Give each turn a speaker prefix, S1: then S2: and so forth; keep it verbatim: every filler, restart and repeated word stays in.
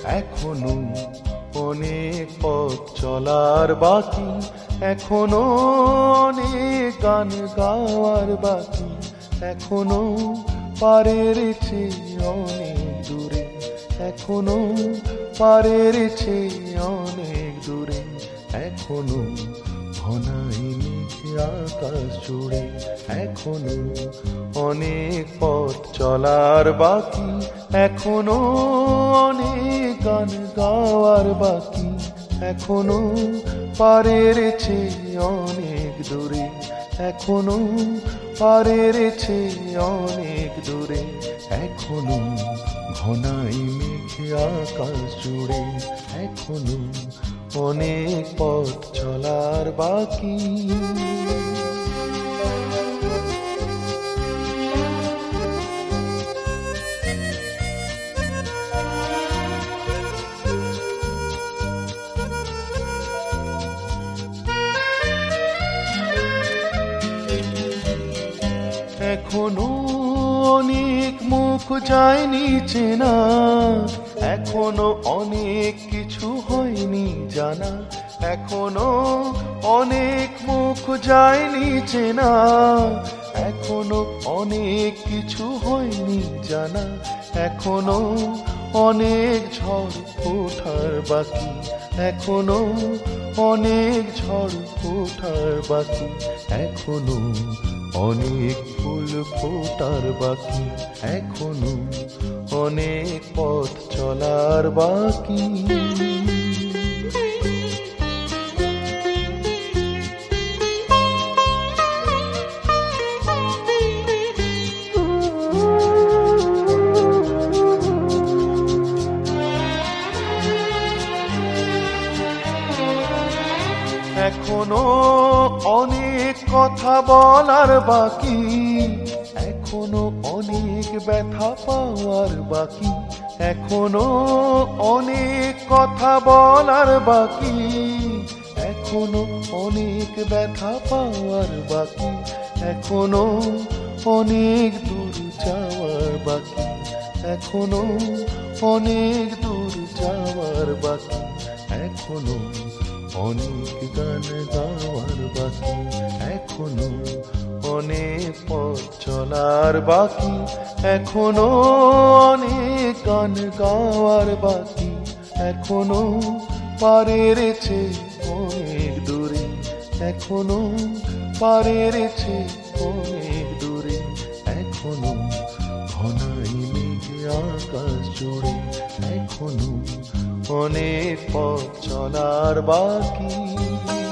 S1: এখনো অনেক পথ চলার বাকি, এখনো অনেক গান গাওয়ার বাকি, এখনো পারের চেয়ে অনেক দূরে, এখনো পারের চেয়ে অনেক দূরে, এখনো ঘনাই মেঘে আকাশ জুড়ে, এখনো অনেক পথ চলার বাকি, এখনো অনেক গান গাওয়ার বাকি, এখনো পারের চেয়ে অনেক দূরে, এখনো পারের চেয়ে অনেক দূরে, এখনো ঘনাই মেঘে আকাশ জুড়ে, এখনো অনেক পথ চলার বাকি। এখনো অনেক মুখ যায়নি চেনা, এখনো অনেক কিছু হয়নি জানা, এখনো অনেক মুখ যায়নি চেনা, এখনো অনেক কিছু হয়নি জানা, এখনো অনেক ঝড় ওঠার বাকি, এখনো অনেক ঝড় ওঠার বাকি, এখনো অনেক ফুল ফোটার বাকি, এখনো অনেক পথ চলার বাকি। এখনো অনেক কথা বলার বাকি, এখনো অনেক ব্যথা পাওয়ার বাকি, এখনো অনেক কথা বলার বাকি, এখনো অনেক ব্যথা পাওয়ার বাকি, এখনো অনেক দূর যাওয়ার বাকি, এখনো অনেক দূর যাওয়ার বাকি, এখনো অনেক গান গাওয়ার বাকি, এখনো অনেক পথ চলার বাকি, এখনো অনেক গান গাওয়ার বাকি, এখনো পারের চেয়ে অনেক দূরে, এখনো পারের চেয়ে অনেক দূরে, এখনো ঘনাই মেঘে আকাশ জুড়ে, এখনো অনেক পথ চলার বাকি।